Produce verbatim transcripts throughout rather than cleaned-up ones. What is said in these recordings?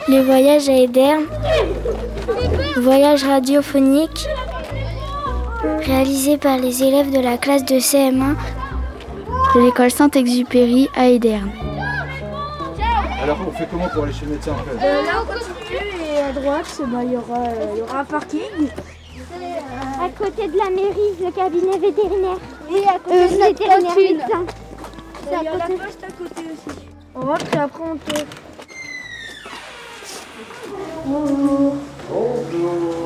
Les voyages à Edern, voyage radiophonique, réalisé par les élèves de la classe de C M un de l'école Saint-Exupéry à Edern. Alors on fait comment pour aller chez le médecin en fait euh, Là on continue et à droite il bah, y, aura, euh, y aura un parking. À côté de la mairie, le cabinet vétérinaire. Et à côté euh, de la vétérinaire médecin. C'est à côté. La poste à côté aussi. On rentre et après on peut... Bonjour. Bonjour.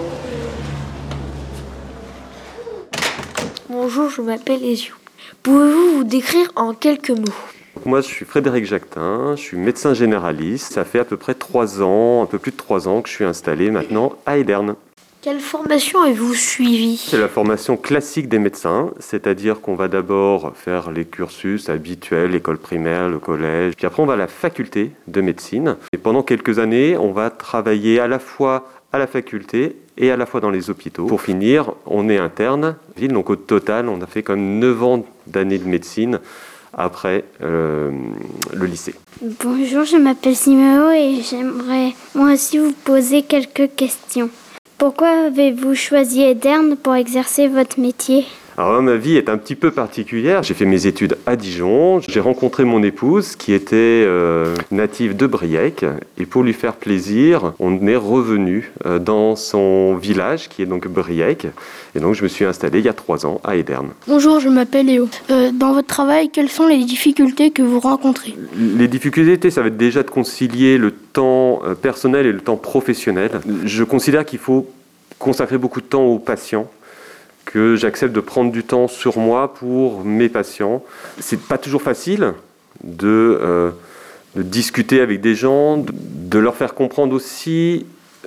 Bonjour, je m'appelle Ezio. Pouvez-vous vous décrire en quelques mots ? Moi, je suis Frédéric Jactin, je suis médecin généraliste. Ça fait à peu près trois ans, un peu plus de trois ans que je suis installé maintenant à Edern. Quelle formation avez-vous suivi ? C'est la formation classique des médecins, c'est-à-dire qu'on va d'abord faire les cursus habituels, l'école primaire, le collège, puis après on va à la faculté de médecine. Et pendant quelques années, on va travailler à la fois à la faculté et à la fois dans les hôpitaux. Pour finir, on est interne, donc au total, on a fait comme neuf ans d'années de médecine après euh, le lycée. Bonjour, je m'appelle Siméo et j'aimerais moi aussi vous poser quelques questions. Pourquoi avez-vous choisi Edern pour exercer votre métier ? Alors ma vie est un petit peu particulière. J'ai fait mes études à Dijon. J'ai rencontré mon épouse qui était euh, native de Briec. Et pour lui faire plaisir, on est revenu euh, dans son village qui est donc Briec. Et donc je me suis installé il y a trois ans à Edern. Bonjour, je m'appelle Léo. Euh, dans votre travail, quelles sont les difficultés que vous rencontrez ? Les difficultés, ça va être déjà de concilier le temps euh, personnel et le temps professionnel. Je considère qu'il faut consacrer beaucoup de temps aux patients, que j'accepte de prendre du temps sur moi pour mes patients. C'est pas toujours facile de, euh, de discuter avec des gens, de, de leur faire comprendre aussi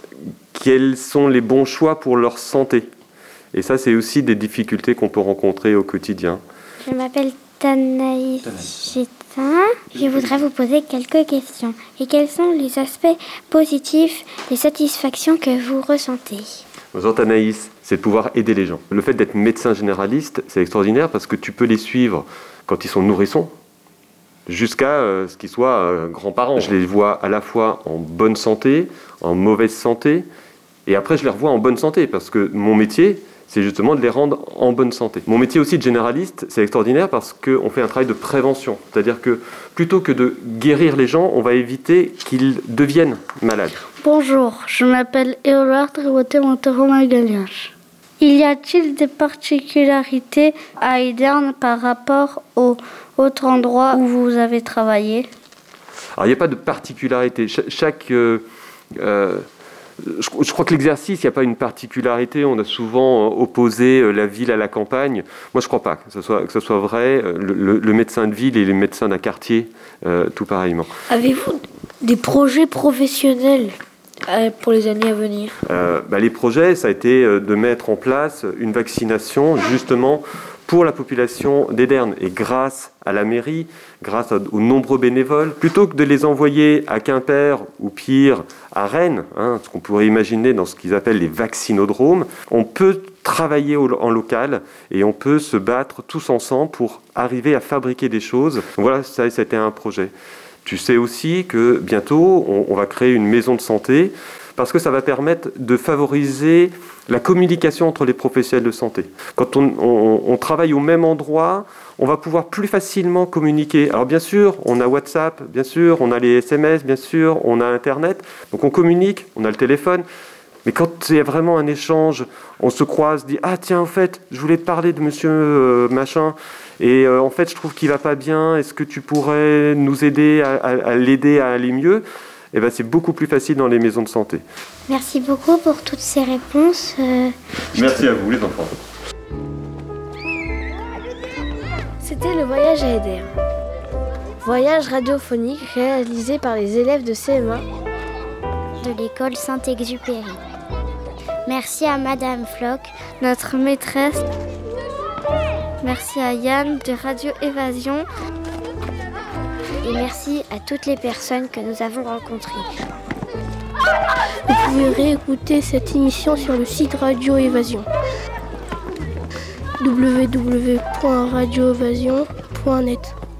quels sont les bons choix pour leur santé. Et ça, c'est aussi des difficultés qu'on peut rencontrer au quotidien. Je m'appelle Tanaïs Gétin. Je voudrais vous poser quelques questions. Et quels sont les aspects positifs, les satisfactions que vous ressentez ? Bonjour Tanaïs, c'est de pouvoir aider les gens. Le fait d'être médecin généraliste, c'est extraordinaire parce que tu peux les suivre quand ils sont nourrissons jusqu'à euh, ce qu'ils soient euh, grands-parents. Je les vois à la fois en bonne santé, en mauvaise santé, et après je les revois en bonne santé parce que mon métier, c'est justement de les rendre en bonne santé. Mon métier aussi de généraliste, c'est extraordinaire parce qu'on fait un travail de prévention. C'est-à-dire que plutôt que de guérir les gens, on va éviter qu'ils deviennent malades. Bonjour, je m'appelle Éolard Triboté Montero Magalhache. Il y a-t-il des particularités à Edern par rapport aux autres endroits où vous avez travaillé ? Alors il n'y a pas de particularité. Cha- chaque... Euh, euh, Je, je crois que l'exercice, il n'y a pas une particularité. On a souvent opposé la ville à la campagne. Moi, je ne crois pas que ce soit, que ce soit vrai. Le, le, le médecin de ville et les médecins d'un quartier, euh, tout pareillement. Avez-vous des projets professionnels euh, pour les années à venir ? euh, bah, Les projets, ça a été de mettre en place une vaccination, justement, pour la population d'Edern. Et grâce à la mairie, grâce aux nombreux bénévoles, plutôt que de les envoyer à Quimper ou pire à Rennes, hein, ce qu'on pourrait imaginer dans ce qu'ils appellent les vaccinodromes, on peut travailler au, en local et on peut se battre tous ensemble pour arriver à fabriquer des choses. Donc voilà, ça, c'était un projet. Tu sais aussi que bientôt, on, on va créer une maison de santé parce que ça va permettre de favoriser la communication entre les professionnels de santé. Quand on, on, on travaille au même endroit, on va pouvoir plus facilement communiquer. Alors bien sûr, on a WhatsApp, bien sûr, on a les S M S, bien sûr, on a Internet, donc on communique, on a le téléphone. Mais quand il y a vraiment un échange, on se croise, dit « Ah tiens, en fait, je voulais te parler de monsieur euh, machin, et euh, en fait, je trouve qu'il va pas bien, est-ce que tu pourrais nous aider à, à, à l'aider à aller mieux ?» Eh ben, c'est beaucoup plus facile dans les maisons de santé. Merci beaucoup pour toutes ces réponses. Euh... Merci à vous, les enfants. C'était le voyage à Edern. Voyage radiophonique réalisé par les élèves de C M un de l'école Saint-Exupéry. Merci à Madame Floch, notre maîtresse. Merci à Yann de Radio Évasion. Et merci à toutes les personnes que nous avons rencontrées. Vous pouvez réécouter cette émission sur le site Radio Évasion. w w w point radio évasion point net